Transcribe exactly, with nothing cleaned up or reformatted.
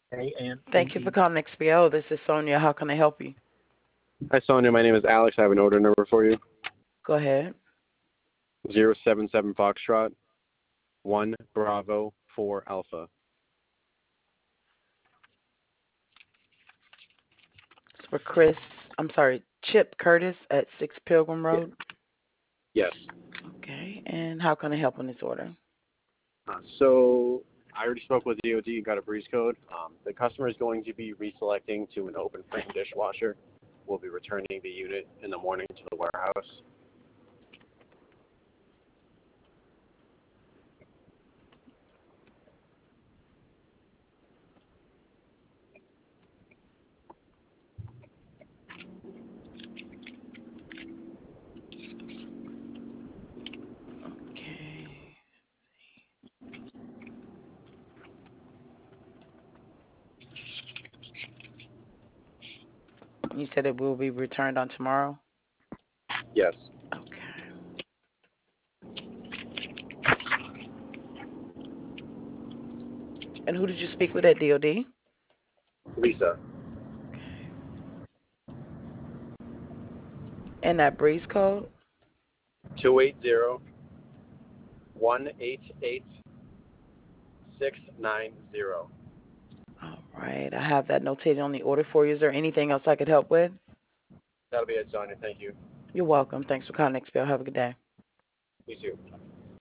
A N T Thank you for E. calling X P O. This is Sonia. How can I help you? Hi, Sonia. My name is Alex. I have an order number for you. Go ahead. Zero seven seven Foxtrot, one Bravo, four Alpha. It's for Chris. I'm sorry, Chip Curtis at Six Pilgrim Yeah. Road. Yes. Okay. And how can I help on this order? Uh, so I already spoke with D O D and got a breeze code. Um, the customer is going to be reselecting to an open frame dishwasher. We'll be returning the unit in the morning to the warehouse. Okay. You said it will be returned on tomorrow? Yes. Okay. And who did you speak with at D O D? Lisa. Okay. And that breeze code? Two eight zero one eight eight six nine zero. All right. I have that notated on the order for you. Is there anything else I could help with? That'll be it, Sonia. Thank you. You're welcome. Thanks for calling X P O. Have a good day. You too.